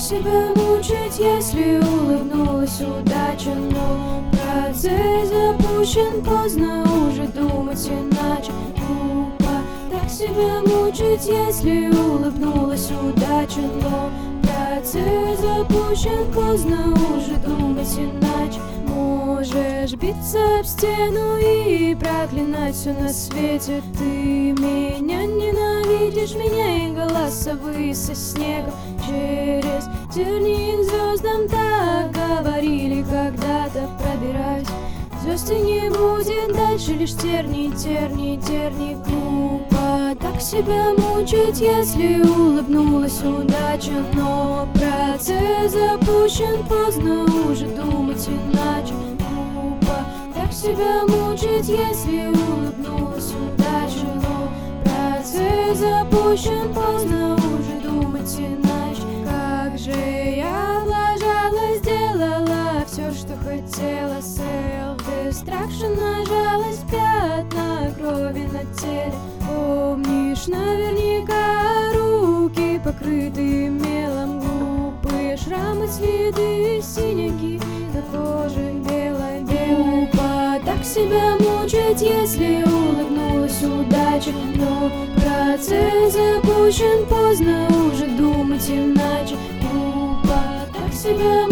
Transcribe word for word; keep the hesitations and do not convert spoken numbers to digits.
себя мучить, если улыбнулась удача, но процесс запущен, поздно уже думать иначе. Глупо так себя мучить, если улыбнулась удача, но процесс запущен, поздно уже думать иначе. Можешь биться об стену и проклинать все на свете. Ты меня ненавидишь, меня и голосовые со снегом через терник звездам так говорили когда-то. Пробираюсь, звезд и не будет дальше, лишь терни, терни, терни. Глупо так себя мучить, если улыбнулась удача, но процесс запущен, поздно уже думать иначе. Глупо так себя мучить, если улыбнулась удача, но процесс запущен, поздно уже думать иначе. Как же я облажалась, сделала все, что хотела. Self-destruction, нажалась, пятна крови на теле. Помнишь наверняка руки, покрытые мелом, глупые шрамы, следы, синяки на коже белой, белой. Глупо так себя мучить, если улыбнулась удача, но процесс запущен, поздно уже думать иначе. Глупо так себя